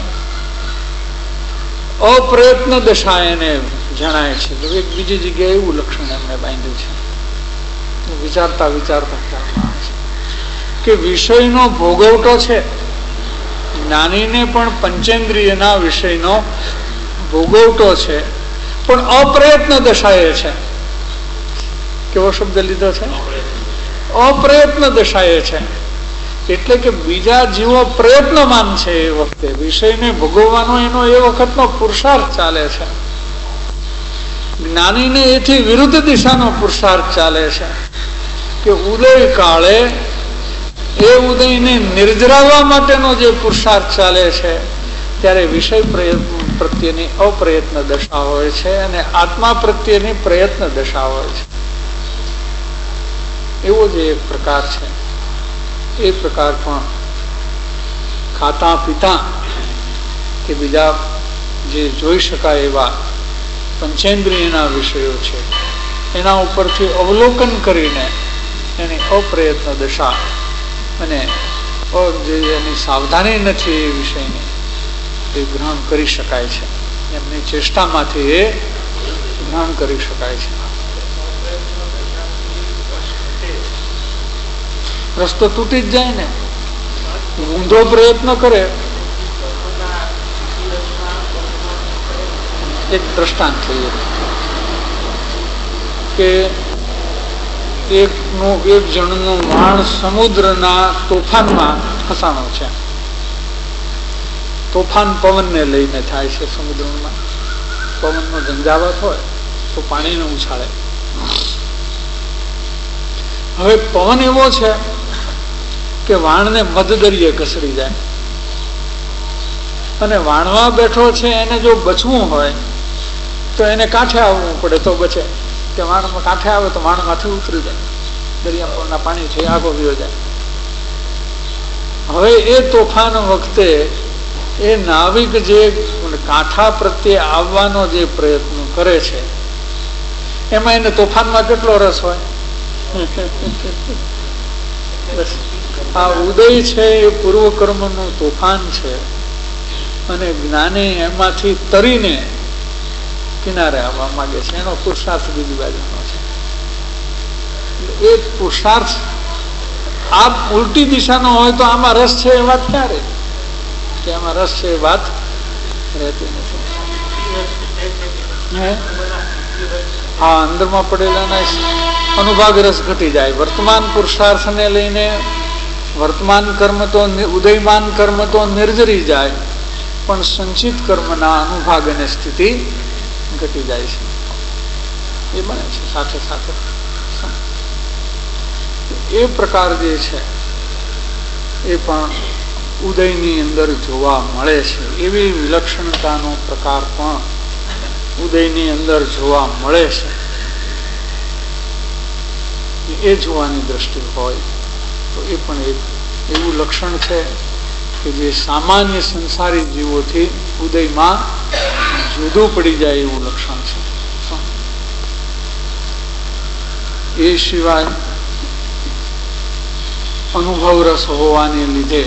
અપ્રયત્ન દશા એને જણાય છે. એક બીજી જગ્યાએ એવું લક્ષણ એમને બાંધ્યું છે. વિચારતા વિચારતા ખ્યાલમાં આવે છે કે વિષયનો ભોગવટો છે. જ્ઞાનીને પણ પંચેન્દ્રિયના વિષયનો ભોગવટો છે, પણ અપ્રયત્ન દશાએ છે. કેવો શબ્દ લીધો છે? અપ્રયત્ન દશાએ છે. એટલે કે બીજા જીવો પ્રયત્નમાન છે. એ વખતે વિષયને ભોગવવાનો એનો એ વખતનો પુરુષાર્થ ચાલે છે. જ્ઞાનીને એથી વિરુદ્ધ દિશાનો પુરુષાર્થ ચાલે છે કે ઉદય કાળે એ ઉદયને નિર્જરાવવા માટેનો જે પુરુષાર્થ ચાલે છે ત્યારે વિષય પ્રત્યેની અપ્રયત્ન દશા હોય છે, અને આત્મા પ્રત્યેની પ્રયત્ન દશા હોય છે. એવો જે એક પ્રકાર છે એ પ્રકાર પણ ખાતા પીતા કે બીજા જે જોઈ શકાય એવા પંચેન્દ્રિયના વિષયો છે એના ઉપરથી અવલોકન કરીને એની અપ્રયત્ન દશા અને જે એની સાવધાની નથી એ વિષયની એ ગ્રહણ કરી શકાય છે. એમની ચેષ્ટામાંથી એ ગ્રહણ કરી શકાય છે. રસ્તો તૂટી જ જાય ને. ઊંધો પ્રયત્ન કરે. એક દ્રષ્ટાંત લઈએ કે એક નું એક જણનું વાણ સમુદ્રના તોફાનમાં ફસાણો છે. તોફાન પવનને લઈને થાય છે. સમુદ્રમાં પવનનો ઝંઝાવાત હોય તો પાણીને ઉછાળે. હવે પવન એવો છે કે વાણને મધદરિયે ઘસડી જાય, અને વાણવા બેઠો છે એને જો બચવું હોય તો એને કાંઠે આવવું પડે તો બચે. કે વાણમાં કાંઠે આવે તો વાણમાંથી ઉતરી જાય, દરિયાના પાણી છે આગો વયો જાય. હવે એ તોફાન વખતે એ નાવિક જે કાંઠા પ્રત્યે આવવાનો જે પ્રયત્ન કરે છે એમાં એને તોફાનમાં કેટલો રસ હોય. આ ઉદય છે એ પૂર્વ કર્મનું તોફાન છે, અને જ્ઞાની એમાંથી તરીને કિનારે આવવા માંગે છે. એનો પુરુષાર્થ બીજી બાજુનો છે. એ પુરુષાર્થ આ ઉલટી દિશાનો હોય તો આમાં રસ છે એ વાત ક્યાં રહે? કે આમાં રસ છે એ વાત રહેતી નથી. હા, અંદરમાં પડેલા અનુભાગ રસ ઘટી જાય. વર્તમાન પુરુષાર્થને લઈને વર્તમાન કર્મ તો ઉદયમાન કર્મ તો નિર્જરી જાય, પણ સંચિત કર્મના અનુભાગ અને સ્થિતિ ઘટી જાય છે. એ બને છે સાથે સાથે. એ પ્રકાર જે છે એ પણ ઉદયની અંદર જોવા મળે છે. એવી વિલક્ષણતાનો પ્રકાર પણ ઉદયની અંદર જોવા મળે છે. એ જોવાની દ્રષ્ટિ હોય તો એ પણ એક એવું લક્ષણ છે કે જે સામાન્ય સંસારી જીવોથી ઉદયમાં જુદું પડી જાય એવું લક્ષણ છે. એ સિવાય અનુભવ રસ હોવાને લીધે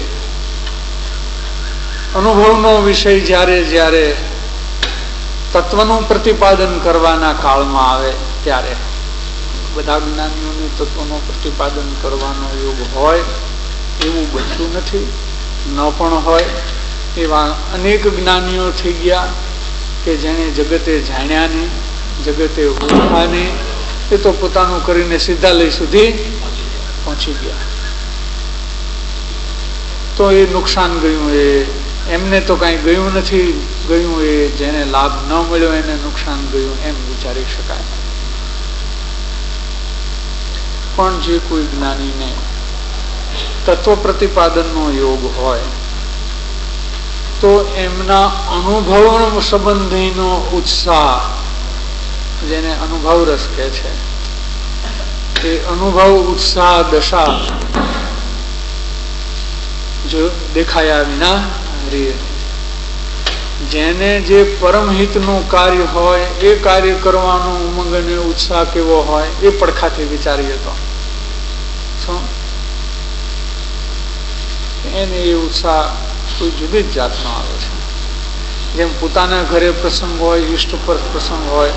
અનુભવનો વિષય જ્યારે જ્યારે તત્વનું પ્રતિપાદન કરવાના કાળમાં આવે ત્યારે બધા જ્ઞાનીઓને તત્વનું પ્રતિપાદન કરવાનો યોગ હોય એવું બનતું નથી, ન પણ હોય. એવા અનેક જ્ઞાનીઓ થઈ ગયા કે જેને જગતે જાણ્યા નહીં, જગતે ઓળખા નહીં, એ તો પોતાનું કરીને સીધા લઈ સુધી પહોંચી ગયા. તો એ નુકસાન ગયું, એ એમને તો કઈ ગયું નથી, ગયું એ જેને લાભ ન મળ્યો એને નુકસાન ગયું એમ વિચારી શકાય. પણ જે કોઈ જ્ઞાનીને તત્વ પ્રતિપાદનનો યોગ હોય તો એમના અનુભવ સંબંધીનો ઉત્સાહ, જેને અનુભવ રસ કહે છે, એ અનુભવ ઉત્સાહ દશા જો દેખાયા વિના રહે. જેને જે પરમહિતનું કાર્ય હોય એ કાર્ય કરવાનો ઉમંગ અને ઉત્સાહ કેવો હોય એ પડખાથી વિચારીએ તો શું એને એ ઉત્સાહ કોઈ જુદી જ જાતનો આવે છે. જેમ પોતાના ઘરે પ્રસંગ હોય, ઈષ્ટ પર પ્રસંગ હોય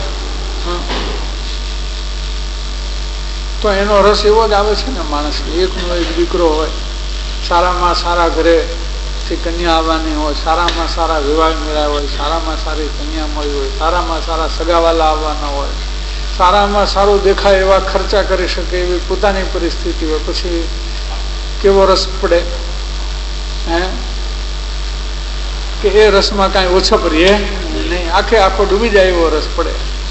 તો એનો રસ એવો જ આવે છે ને માણસ. એકનો એક દીકરો હોય, સારામાં સારા ઘરે થી કન્યા આવવાની હોય, સારામાં સારા વિવાહ મેળવ્યા હોય, સારામાં સારી કન્યા મળી હોય, સારામાં સારા સગાવાલા આવવાના હોય, સારામાં સારું દેખાય એવા ખર્ચા કરી શકે એવી પોતાની પરિસ્થિતિ હોય, પછી કેવો રસ પડે હે કે એ રસમાં કઈ ઓછો કરીએ નહીં, આખે આખો ડૂબી જાય એવો રસ પડે.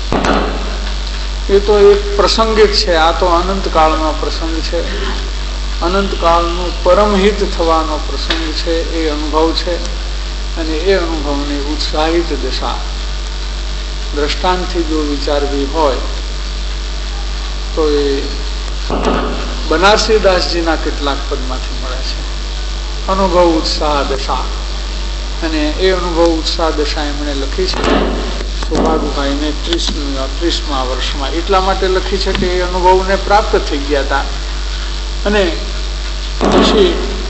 એ તો એક પ્રસંગિક છે, આ તો અનંત કાળનો પ્રસંગ છે, અનંત કાળનો પરમહિત થવાનો પ્રસંગ છે, એ અનુભવ છે. અને એ અનુભવની ઉત્સાહિત દશા દ્રષ્ટાંતથી જો વિચારવી હોય તો એ બનારસી દાસજીના કેટલાક પદમાંથી મળે છે. અનુભવ ઉત્સાહ દશા, અને એ અનુભવ ઉત્સાહ દશા એમણે લખી છે સૌભાગભાઈને ત્રીસ ત્રીસમા વર્ષમાં. એટલા માટે લખી છે કે એ અનુભવને પ્રાપ્ત થઈ ગયા હતા અને પછી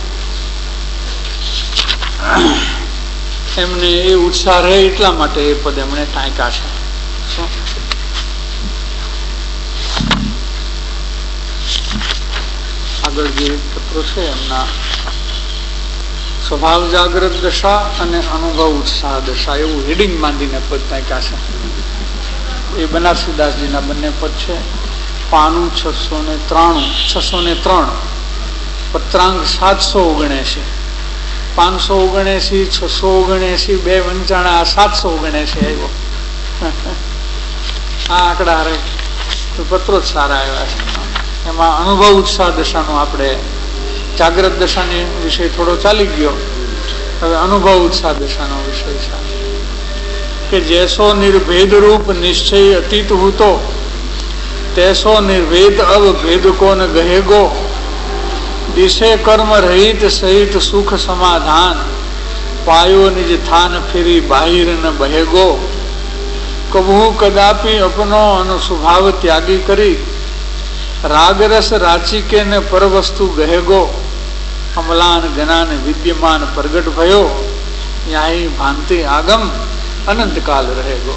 એમને એ ઉત્સાહ રહે એટલા માટે એ પદ એમણે ટાંક્યા છે. આગળ જે પત્રો છે એમના સ્વભાવ જાગ્રત દશા અને અનુભવ ઉત્સાહ દશા એવું હેડિંગ બાંધીને પદ ટાંક્યા છે. એ બનારસીદાસજીના બંને પદ છે. પાનું છસો ને ત્રાણું છસો ને ત્રણ પત્રાંક સાતસો ઓગણએસી પાંચસો ઓગણએસી છસો ઓગણએસી બે વંચાણા આ સાતસો ઓગણએસી આવ્યો. આ આંકડા હારે પત્રો જ સારા આવ્યા છે. એમાં અનુભવ ઉત્સાહ દશાનો આપણે જાગ્રત દશાની વિષય થોડો ચાલી ગયો, હવે અનુભવ ઉત્સાહ દશાનો વિષય છે કે જૈસો નિર્ભેદ રૂપ નિશ્ચય અતીત હૂતો તૈસો નિર્ભેદ અવ ભેદ કો ન ગહેગો દિશે કર્મ રહિત સહિત સુખ સમાધાન પાયો નિજ થાન ફેરી બાહિર ન બહેગો કબહુ કદાપી અપનો અનુસ્વભાવ ત્યાગી કરી રાગરસ રાચી કે ને પર વસ્તુ ગહેગો અમલાન જ્ઞાન વિદ્યમાન પ્રગટ ભયો યાહી ભાંતિ આગમ અનંત કાલ રહેગો.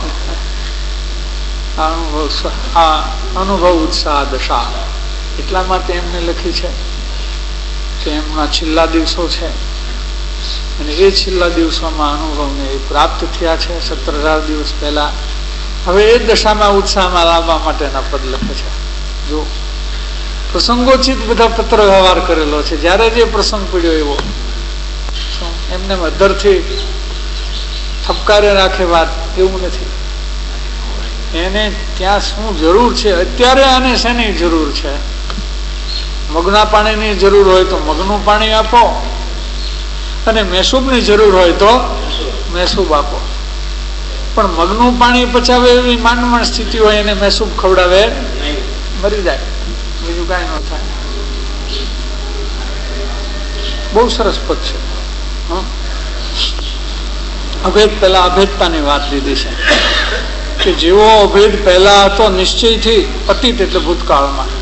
આ અનુભવ ઉત્સાહ દશા એટલા માટે એમને લખી છે કે એમના છેલ્લા દિવસો છે અને એ છેલ્લા દિવસોમાં અનુભવને એ પ્રાપ્ત થયા છે સત્તર હજાર દિવસ પહેલા. હવે એ દશામાં ઉત્સાહમાં લાવવા માટેના પદ લખે છે. જો પ્રસંગોચિત બધા પત્ર વ્યવહાર કરેલો છે, જયારે જે પ્રસંગ પડ્યો એવો એમને મધરથી ઠપકારે રાખે વાત એવું નથી. એને ત્યાં શું જરૂર છે, અત્યારે આને શેની જરૂર છે. મગના પાણીની જરૂર હોય તો મગનું પાણી આપો અને મેસૂબની જરૂર હોય તો મેસૂબ આપો. પણ મગનું પાણી પચાવે એવી માંડમણ સ્થિતિ હોય એને મેસૂબ ખવડાવે મરી જાય, બીજું કઈ ન થાય. બહુ સરસ પદ છે. અભેદ પહેલા અભેદતાની વાત લીધી છે કે જેવો અભેદ પહેલા હતો નિશ્ચયથી અતીત એટલે ભૂતકાળમાં,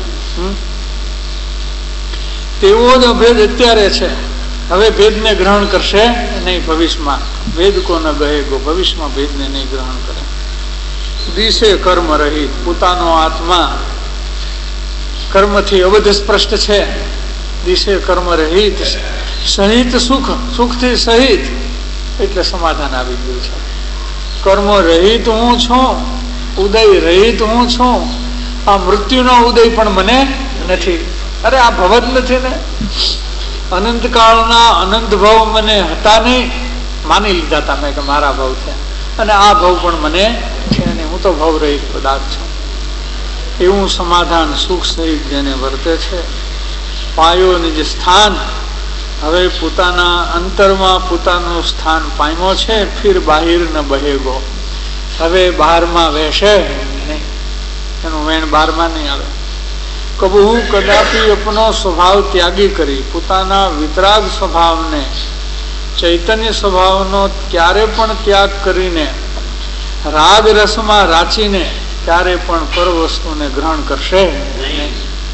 તેવો જ અભેદ અત્યારે છે. હવે ભેદને ગ્રહણ કરશે નહીં ભવિષ્યમાં. ભેદ કો ન ગહેગો, ભવિષ્યમાં ભેદને નહીં ગ્રહણ કરે. દિશે કર્મ રહિત, પોતાનો આત્મા કર્મથી અવધ સ્પષ્ટ છે. દિશે કર્મ રહિત, સહિત સુખ, સુખથી સહિત એટલે સમાધાન આવી ગયું છે. કર્મ રહિત હું છું, ઉદય રહિત હું છું. આ મૃત્યુનો ઉદય પણ મને નથી. અરે આ ભવ જ નથી ને. અનંત કાળના અનંત ભવ મને હતા નહીં, માની લીધા તમે કે મારા ભવ છે, અને આ ભવ પણ મને છે નહીં. હું તો ભવ રહિત પદાર્થ છું. એવું સમાધાન સુખ સહિત જેને વર્તે છે. પાયો નિજ સ્થાન, હવે પોતાના અંતરમાં પોતાનું સ્થાન પામ્યો છે. ફિર બાહિર ન બહેગો, હવે બહારમાં વહેશે નહીં, એનું વેણ બહારમાં નહીં આવે. કબહુ કદાપી અપનો સ્વભાવ ત્યાગી કરી, પોતાના વિતરાગ સ્વભાવને ચૈતન્ય સ્વભાવનો ક્યારે પણ ત્યાગ કરીને રાગ રસમાં રાચીને ક્યારે પણ પર વસ્તુને ગ્રહણ કરશે નહીં.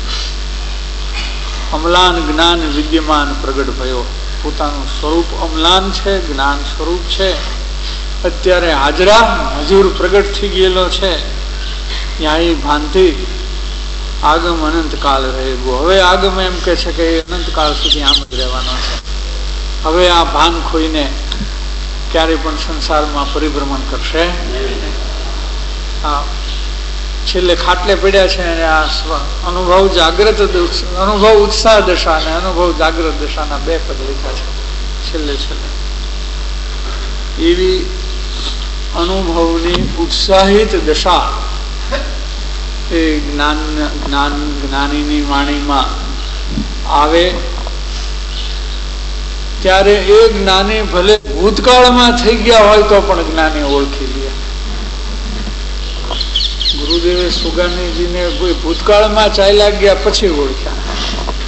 અમલાન જ્ઞાન વિદ્યમાન પ્રગટ ભયો, પોતાનું સ્વરૂપ અમલાન છે, જ્ઞાન સ્વરૂપ છે. અત્યારે હાજરા હજુર પ્રગટ થઈ ગયેલો છે. ત્યાં ભાનથી આગમ અનંત કાળ રહેગો, હવે આગમ એમ કે છે કે અનંત કાળ સુધી આમ જ રહેવાનો છે. હવે આ ભાન ખોઈને ક્યારે પણ સંસારમાં પરિભ્રમણ કરશે. આ છેલ્લે ખાટલે પડ્યા છે અને આ અનુભવ જાગ્રત અનુભવ ઉત્સાહ દશા અને અનુભવ જાગ્રત દશાના બે પદ લખ્યા છે છેલ્લે છેલ્લે. એવી અનુભવની ઉત્સાહિત દશા એ જ્ઞાન જ્ઞાન જ્ઞાનીની વાણીમાં આવે ત્યારે એ જ્ઞાની ભલે ભૂતકાળમાં થઈ ગયા હોય તો પણ જ્ઞાની ઓળખી લે. ગુરુદેવે સુગાનીજીને કોઈ ભૂતકાળમાં ચાલ્યા ગયા પછી ઓળખ્યા,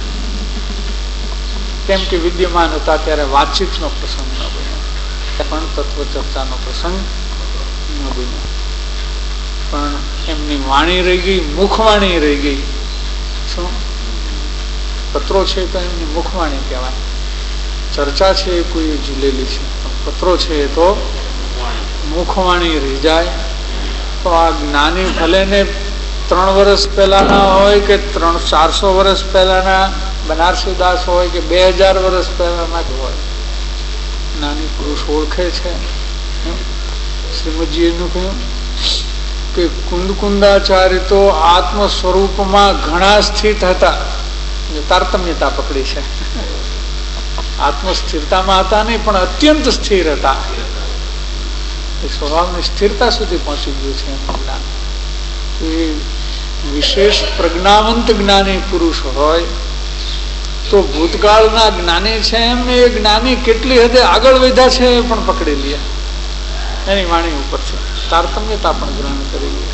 કેમ કે વિદ્યમાન હતા ત્યારે વાતચીતનો પ્રસંગ ન બન્યો, પણ તત્વ ચર્ચાનો પ્રસંગ ન બન્યો. પણ એમની વાણી રહી ગઈ, મુખવાણી રહી ગઈ. શું પત્રો છે તો એમની મુખવાણી કહેવાય, ચર્ચા છે એ કોઈ ઝીલેલી છે, પત્રો છે એ તો મુખવાણી રહી જાય. તો આ જ્ઞાની ભલે ને ત્રણ વર્ષ પહેલાના હોય કે ત્રણ ચારસો વર્ષ પહેલાના બનારસી દાસ હોય કે બે હજાર વર્ષ પહેલાના જ હોય, જ્ઞાની પુરુષ ઓળખે છે. શ્રીમદજી એનું કહ્યું કે કુંદ કુંદાચાર્ય તો આત્મ સ્વરૂપમાં ઘણા સ્થિત હતા, તારતમ્યતા પકડી છે. આત્મ સ્થિરતામાં હતા નહીં પણ અત્યંત સ્થિર હતા. એ સ્વભાવની સ્થિરતા સુધી પહોંચી ગયું છે. એ વિશેષ પ્રજ્ઞાવંત જ્ઞાની પુરુષ હોય તો ભૂતકાળના જ્ઞાની છે એમ એ જ્ઞાની કેટલી હદે આગળ વધ્યા છે એ પણ પકડી લે, એની વાણી ઉપરથી તારતમ્યતા પણ ગ્રહણ કરી લે.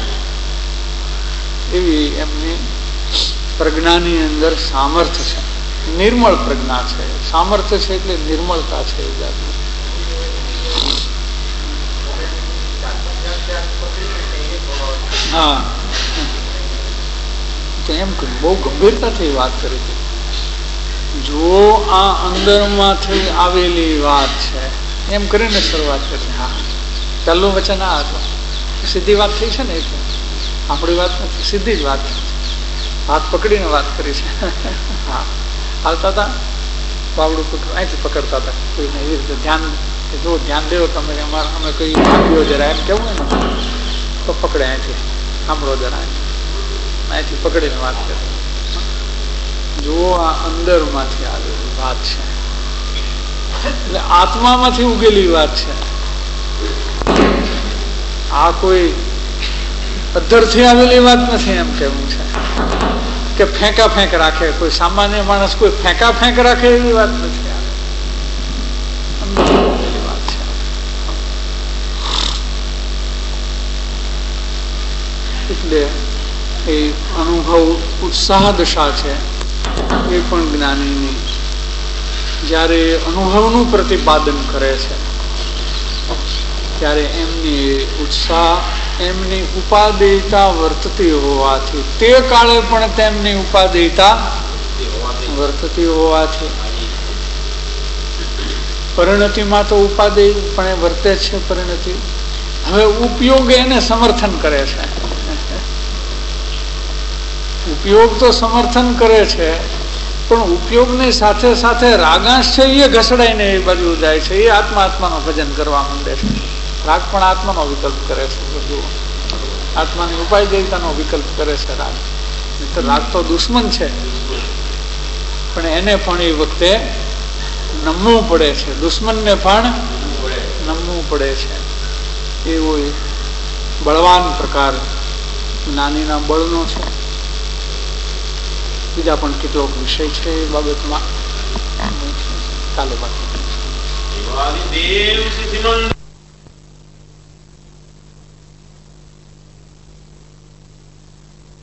એવી એમની પ્રજ્ઞાની અંદર સામર્થ્ય છે, નિર્મળ પ્રજ્ઞા છે. સામર્થ્ય છે એટલે નિર્મળતા છે. એ જાતની હા તો એમ બહુ ગંભીરતાથી વાત કરી હતી. જો આ અંદરમાંથી આવેલી વાત છે એમ કરીને શરૂઆત કરી. હા પહેલું વચન આ હતું, સીધી વાત થઈ છે ને, એટલે આપણી વાત નથી, સીધી જ વાત, હાથ પકડીને વાત કરી છે. હા હાલતા હતા બાવડું કુટુંબ અહીંથી પકડતા હતા કોઈને એવી રીતે ધ્યાન, જો ધ્યાન દેવો તમે અમારે અમે કઈ આપ્યો જરા એમ કેવું ને તો પકડે અહીંથી, સાંભળો જરા અહીંથી પકડીને વાત કરે. જો આ અંદર માંથી આવેલી વાત છે એટલે આત્મામાંથી ઉગેલી વાત છે. આ કોઈ અધ્ધરથી આવેલી વાત નથી એમ કેવું છે કે ફેંકા ફેંક રાખે કોઈ સામાન્ય માણસ, કોઈ ફેંકા ફેંક રાખે એવી વાત નથી. વાત છે એટલે એ અનુભવ ઉત્સાહ દશા છે એ પણ જ્ઞાનીની જ્યારે અનુભવનું પ્રતિપાદન કરે છે ત્યારે એમની ઉત્સાહ એમની ઉપાદેયતા વર્તતી હોવાથી તે કાળે પણ તેમની ઉપાદેયતા વર્તતી હોવાથી પરિણતિમાં તો ઉપાદેય પણ વર્તે છે. પરિણતિ હવે ઉપયોગ એને સમર્થન કરે છે. ઉપયોગ તો સમર્થન કરે છે પણ ઉપયોગની સાથે સાથે રાગાંશ છે એ ઘસડાઈને એ બાજુ જાય છે. એ આત્મા આત્માનો ભજન કરવા માંડે છે. રાગ પણ આત્માનો વિકલ્પ કરે છે. બધું આત્માની ઉપાયદેયતાનો વિકલ્પ કરે છે રાગ. રાગ તો દુશ્મન છે પણ એને પણ એ વખતે નમવું પડે છે. દુશ્મનને પણ નમવું પડે છે. એવો એક બળવાન પ્રકાર જ્ઞાનીના બળનો છે. બીજા પણ કેટલોક વિષય છે એ બાબતમાં કાલે બાકી